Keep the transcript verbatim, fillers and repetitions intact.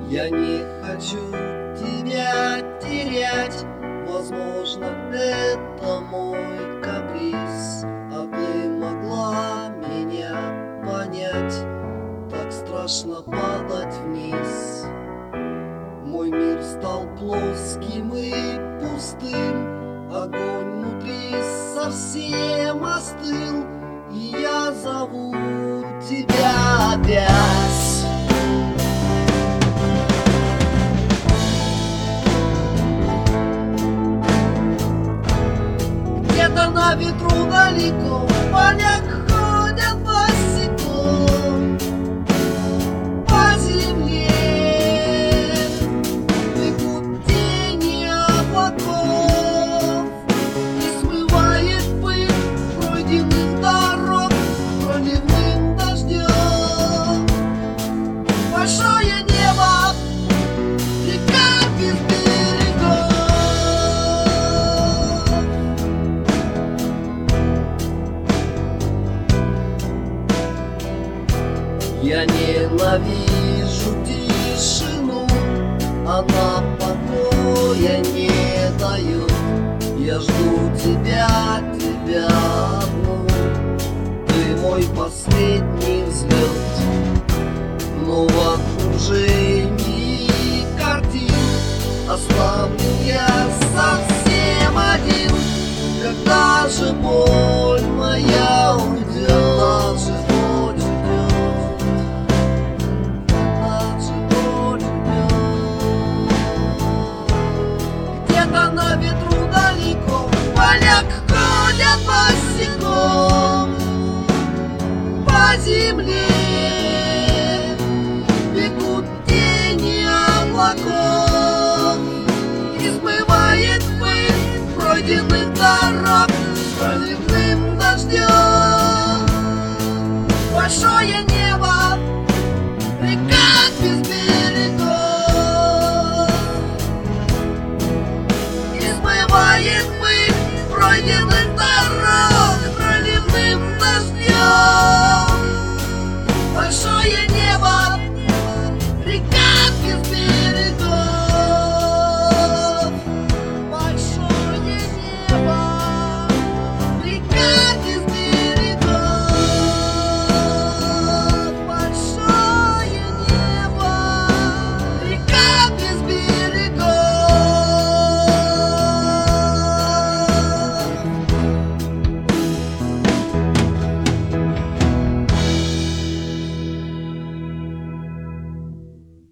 Я не хочу тебя терять. Возможно, это мой каприз, а ты могла меня понять. Так страшно падать вниз. Мой мир стал плоским и пустым, огонь внутри совсем остыл, и я зову тебя опять. Где-то на ветру далеко в полях ходят босиком по земле, бегут тени облаков, и смывает пыль пройденных дорог проливным дождем. Большое небо, река без берегов. Я ненавижу тишину, она покоя не дает. Я жду тебя, тебя одну, ты мой последний взлет. Но в окружении картин оставлю я совсем один. Когда же боль моя уйдет? Когда же боль уйдет? Когда же боль уйдет? Где-то на ветру далеко в полях ходят босиком по земле, бегут тени облаков, и смывает пыль пройденных дорог проливным дождем. Большое небо, река без берегов, и смывает пыль пройденных